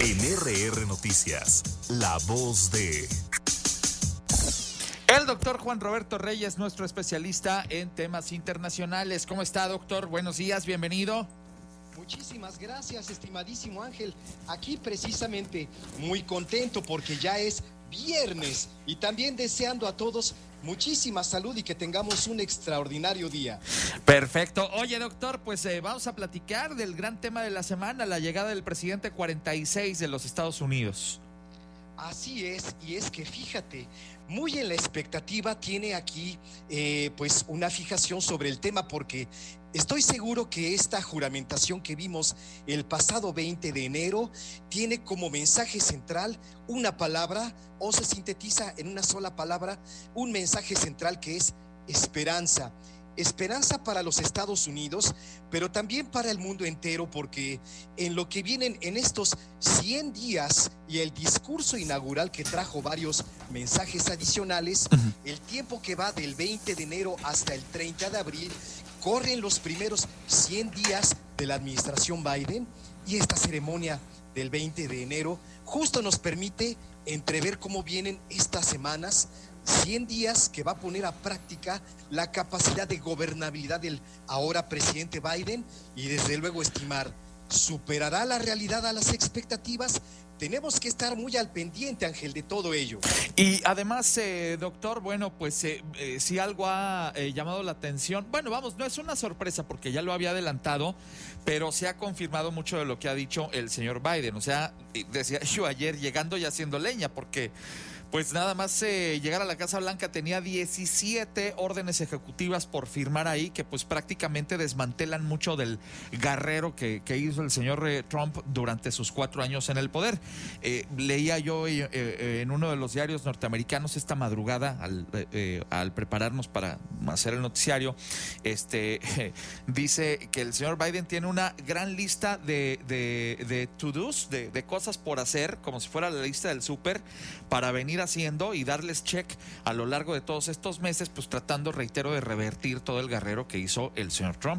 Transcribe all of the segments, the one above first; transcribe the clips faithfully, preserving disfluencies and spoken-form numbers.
En R R Noticias, la voz de... El doctor Juan Roberto Reyes, nuestro especialista en temas internacionales. ¿Cómo está, doctor? Buenos días, bienvenido. Muchísimas gracias, estimadísimo Ángel. Aquí precisamente muy contento porque ya es viernes y también deseando a todos muchísima salud y que tengamos un extraordinario día. Perfecto. Oye, doctor, pues eh, vamos a platicar del gran tema de la semana, la llegada del presidente cuarenta y seis de los Estados Unidos. Así es, y es que fíjate, muy en la expectativa tiene aquí eh, pues una fijación sobre el tema porque estoy seguro que esta juramentación que vimos el pasado veinte de enero tiene como mensaje central una palabra o se sintetiza en una sola palabra, un mensaje central que es esperanza. Esperanza para los Estados Unidos, pero también para el mundo entero, porque en lo que vienen en estos cien días y el discurso inaugural que trajo varios mensajes adicionales, uh-huh. el tiempo que va del veinte de enero hasta el treinta de abril, corren los primeros cien días de la administración Biden y esta ceremonia del veinte de enero justo nos permite entrever cómo vienen estas semanas, cien días que va a poner a práctica la capacidad de gobernabilidad del ahora presidente Biden y desde luego estimar, ¿superará la realidad a las expectativas? Tenemos que estar muy al pendiente, Ángel, de todo ello. Y además, eh, doctor, bueno, pues eh, eh, si algo ha eh, llamado la atención, bueno, vamos, no es una sorpresa porque ya lo había adelantado, pero se ha confirmado mucho de lo que ha dicho el señor Biden. O sea, decía yo ayer llegando y haciendo leña, porque pues nada más eh, llegar a la Casa Blanca tenía diecisiete órdenes ejecutivas por firmar ahí, que pues prácticamente desmantelan mucho del garrero que, que hizo el señor eh, Trump durante sus cuatro años en el poder. Eh, leía yo eh, eh, en uno de los diarios norteamericanos esta madrugada, al, eh, al prepararnos para hacer el noticiario, este eh, dice que el señor Biden tiene una gran lista de, de, de to-dos, de, de cosas por hacer, como si fuera la lista del súper, para venir haciendo y darles check a lo largo de todos estos meses, pues tratando, reitero, de revertir todo el garrero que hizo el señor Trump.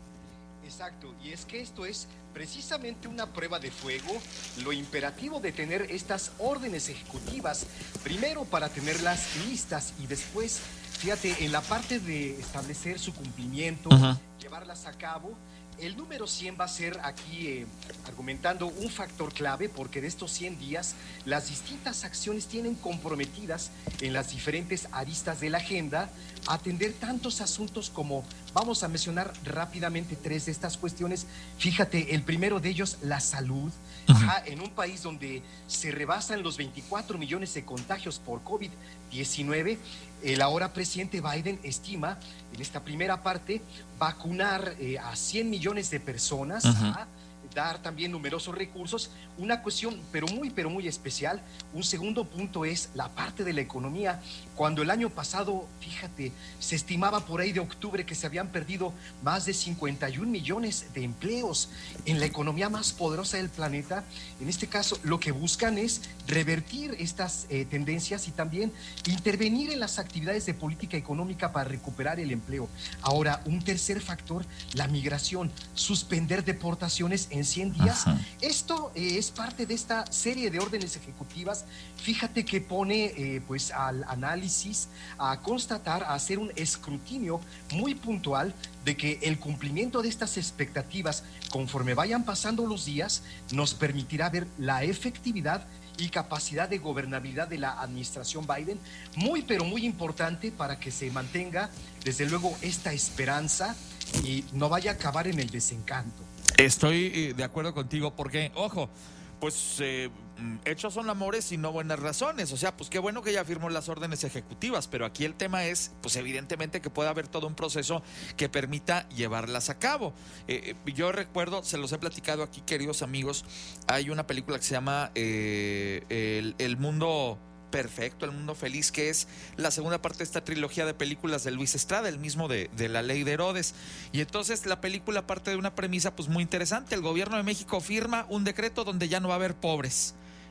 Exacto, y es que esto es precisamente una prueba de fuego, lo imperativo de tener estas órdenes ejecutivas, primero para tenerlas listas y después, fíjate, en la parte de establecer su cumplimiento, uh-huh. llevarlas a cabo. El número cien va a ser aquí eh, argumentando un factor clave porque de estos cien días las distintas acciones tienen comprometidas en las diferentes aristas de la agenda atender tantos asuntos como, vamos a mencionar rápidamente tres de estas cuestiones. Fíjate, el primero de ellos, la salud. Uh-huh. Ajá, en un país donde se rebasan los veinticuatro millones de contagios por COVID diecinueve, el ahora presidente Biden estima en esta primera parte vacunar eh, a cien millones de personas, uh-huh. a dar también numerosos recursos. Una cuestión pero muy pero muy especial, un segundo punto es la parte de la economía. Cuando el año pasado, fíjate, se estimaba por ahí de octubre que se habían perdido más de cincuenta y un millones de empleos en la economía más poderosa del planeta. En este caso, lo que buscan es revertir estas eh, tendencias y también intervenir en las actividades de política económica para recuperar el empleo. Ahora, un tercer factor, la migración, suspender deportaciones en cien días. Ajá. Esto eh, es parte de esta serie de órdenes ejecutivas. Fíjate que pone eh, pues al análisis, a constatar, a hacer un escrutinio muy puntual de que el cumplimiento de estas expectativas conforme vayan pasando los días nos permitirá ver la efectividad y capacidad de gobernabilidad de la administración Biden, muy pero muy importante para que se mantenga desde luego esta esperanza y no vaya a acabar en el desencanto. Estoy de acuerdo contigo porque, ojo, pues eh, hechos son amores y no buenas razones. O sea, pues qué bueno que ya firmó las órdenes ejecutivas, pero aquí el tema es, pues evidentemente que puede haber todo un proceso que permita llevarlas a cabo. Eh, yo recuerdo, se los he platicado aquí, queridos amigos, hay una película que se llama eh, el, el Mundo Perfecto, El Mundo Feliz, que es la segunda parte de esta trilogía de películas de Luis Estrada, el mismo de, de La Ley de Herodes. Y entonces la película parte de una premisa pues muy interesante. El gobierno de México firma un decreto donde ya no va a haber pobres.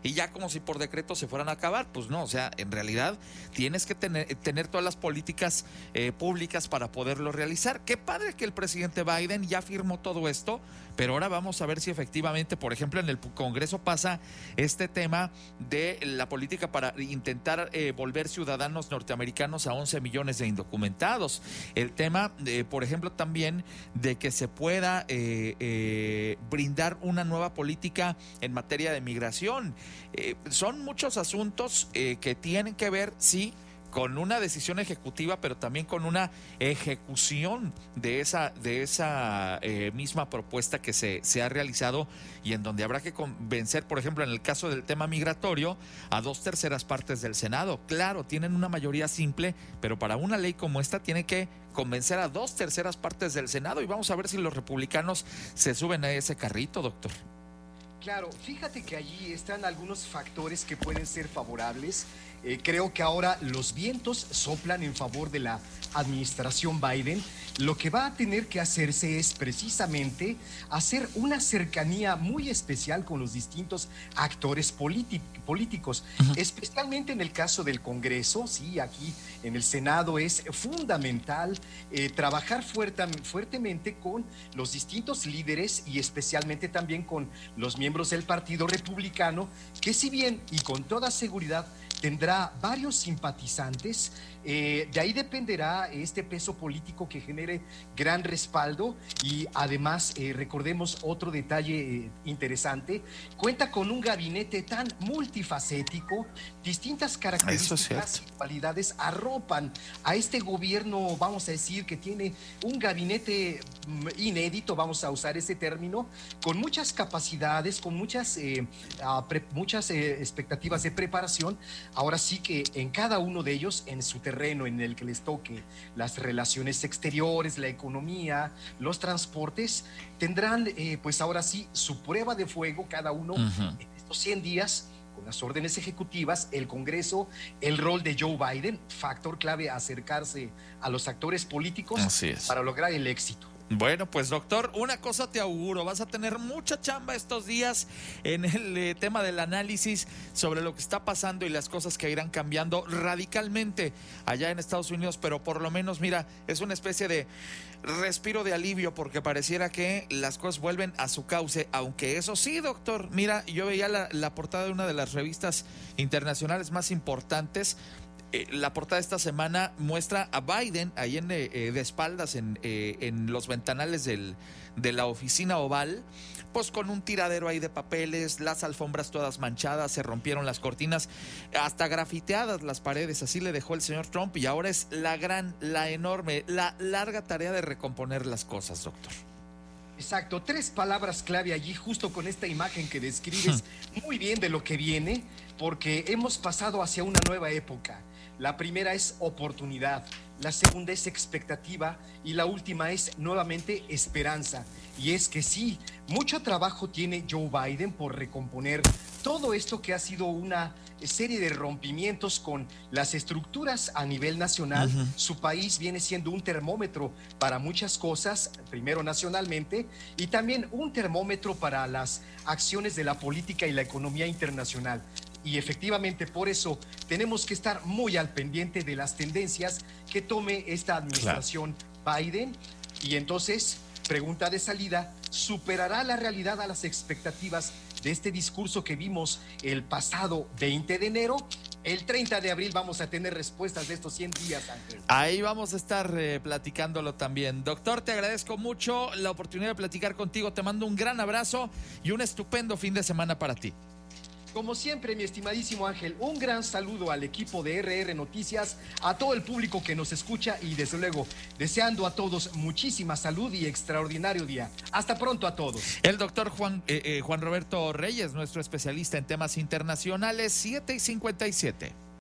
y ya como si por decreto se fueran a acabar. Pues no, o sea, en realidad tienes que tener, tener todas las políticas eh, públicas para poderlo realizar. Qué padre que el presidente Biden ya firmó todo esto, pero ahora vamos a ver si efectivamente, por ejemplo, en el Congreso pasa este tema de la política para intentar eh, volver ciudadanos norteamericanos a once millones de indocumentados. El tema, eh, por ejemplo, también de que se pueda eh, eh, brindar una nueva política en materia de migración. Eh, son muchos asuntos eh, que tienen que ver, sí, con una decisión ejecutiva, pero también con una ejecución de esa, de esa eh, misma propuesta que se, se ha realizado, y en donde habrá que convencer, por ejemplo, en el caso del tema migratorio, a dos terceras partes del Senado. Claro, tienen una mayoría simple, pero para una ley como esta tiene que convencer a dos terceras partes del Senado, y vamos a ver si los republicanos se suben a ese carrito, doctor. Claro, fíjate que allí están algunos factores que pueden ser favorables. Eh, creo que ahora los vientos soplan en favor de la administración Biden. Lo que va a tener que hacerse es precisamente hacer una cercanía muy especial con los distintos actores políticos, uh-huh. especialmente en el caso del Congreso. Sí, aquí en el Senado es fundamental eh, trabajar fuerte, fuertemente con los distintos líderes y especialmente también con los miembros del Partido Republicano, que si bien y con toda seguridad tendrá varios simpatizantes, eh, de ahí dependerá este peso político que genere gran respaldo. Y además eh, recordemos otro detalle eh, interesante: cuenta con un gabinete tan multifacético, distintas características y cualidades arropan a este gobierno, vamos a decir que tiene un gabinete inédito, vamos a usar ese término, con muchas capacidades, con muchas, eh, uh, pre, muchas eh, expectativas de preparación. Ahora sí que en cada uno de ellos, en su terreno en el que les toque, las relaciones exteriores, la economía, los transportes, tendrán eh, pues ahora sí su prueba de fuego cada uno uh-huh. en estos cien días, con las órdenes ejecutivas, el Congreso, el rol de Joe Biden, factor clave acercarse a los actores políticos para lograr el éxito. Bueno, pues doctor, una cosa te auguro: vas a tener mucha chamba estos días en el eh, tema del análisis sobre lo que está pasando y las cosas que irán cambiando radicalmente allá en Estados Unidos, pero por lo menos, mira, es una especie de respiro de alivio, porque pareciera que las cosas vuelven a su cauce, aunque eso sí, doctor, mira, yo veía la, la portada de una de las revistas internacionales más importantes. Eh, la portada de esta semana muestra a Biden ahí en, eh, de espaldas en, eh, en los ventanales del, de la oficina oval, pues con un tiradero ahí de papeles, las alfombras todas manchadas, se rompieron las cortinas, hasta grafiteadas las paredes. Así le dejó el señor Trump, y ahora es la gran, la enorme, la larga tarea de recomponer las cosas, doctor. Exacto, tres palabras clave allí, justo con esta imagen que describes muy bien de lo que viene, porque hemos pasado hacia una nueva época. La primera es oportunidad, la segunda es expectativa y la última es nuevamente esperanza. Y es que sí, mucho trabajo tiene Joe Biden por recomponer todo esto que ha sido una serie de rompimientos con las estructuras a nivel nacional. Uh-huh. Su país viene siendo un termómetro para muchas cosas, primero nacionalmente, y también un termómetro para las acciones de la política y la economía internacional. Y efectivamente por eso tenemos que estar muy al pendiente de las tendencias que tome esta administración claro. Biden. Y entonces, pregunta de salida: ¿superará la realidad a las expectativas de este discurso que vimos el pasado veinte de enero? El treinta de abril vamos a tener respuestas de estos cien días, Ángel. Ahí vamos a estar eh, platicándolo también. Doctor, te agradezco mucho la oportunidad de platicar contigo. Te mando un gran abrazo y un estupendo fin de semana para ti. Como siempre, mi estimadísimo Ángel, un gran saludo al equipo de R R Noticias, a todo el público que nos escucha y desde luego deseando a todos muchísima salud y extraordinario día. Hasta pronto a todos. El doctor Juan, eh, eh, Juan Roberto Reyes, nuestro especialista en temas internacionales, siete y cincuenta y siete.